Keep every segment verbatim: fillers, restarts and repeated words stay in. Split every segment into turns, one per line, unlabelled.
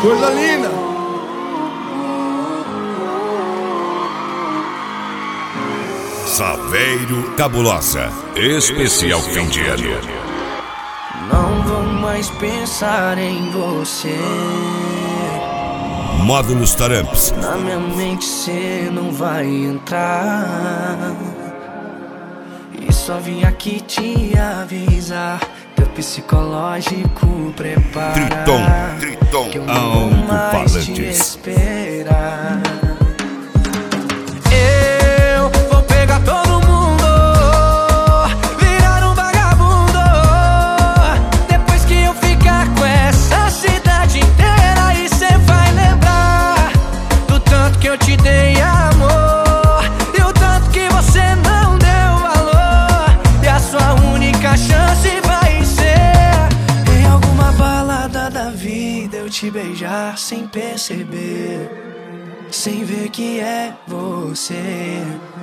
Coisa linda.
Saveiro Cabulosa, especial fim de ano.
Não vou mais pensar em você.
Módulos Taramps.
Na minha mente cê não vai entrar. E só vim aqui te avisar. Teu psicológico prepara.
Triton, Triton,
que eu não vou mais te esperar. Eu vou pegar todo mundo, virar um vagabundo. Depois que eu ficar com essa cidade inteira, e cê vai lembrar do tanto que eu te dei amor, e o tanto que você não deu valor. E a sua única chance vai ser em alguma balada da vida eu te beijar sem perceber, sem ver que é você.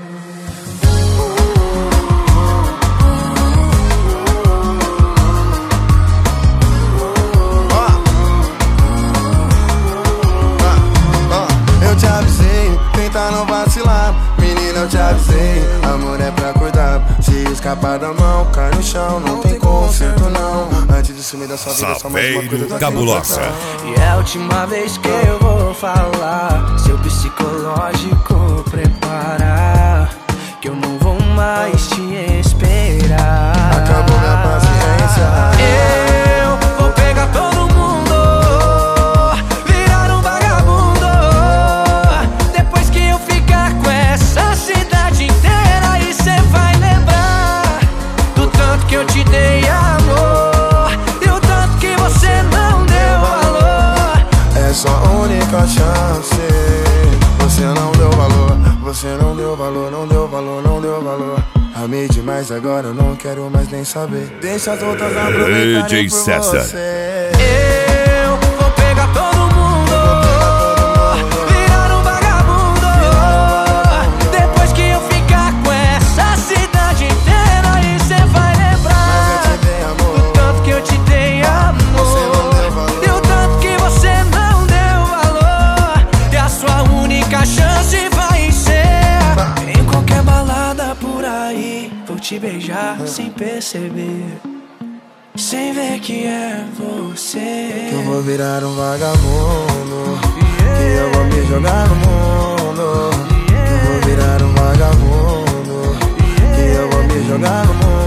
Eu te avisei, tenta não vacilar. Menina, eu te avisei, amor é pra cuidar. Se escapar da mão, cai no chão. Não tem conserto não. Antes de sumir da sua vida, só mais uma coisa.
Saveiro Cabulosa.
E é a última vez que eu vou falar. Seu psicológico prepara, que eu não vou mais te esperar.
Acabou minha paciência.
Eu vou pegar todo mundo, virar um vagabundo. Depois que eu ficar com essa cidade inteira, e cê vai lembrar do tanto que eu te dei amor, e o tanto que você não deu valor.
É sua única chance. Você não deu valor, você não deu valor, não deu valor, não deu valor. Amei demais, agora eu não quero mais nem saber. Deixa as outras aproveitarem
D J
por
César.
você.
Eu vou pegar todo mundo, virar um vagabundo. Depois que eu ficar com essa cidade inteira, e cê vai lembrar
Mas eu te dei amor,
do tanto que eu te dei
você não
amor,
deu valor.
e o tanto que você não deu valor. E a sua única chance vai ser em qualquer balada por aí. Vou te beijar sem perceber, sem ver que é você.
que eu vou virar um vagabundo, que eu vou me jogar no mundo, que eu vou virar um vagabundo, que eu vou me jogar no mundo.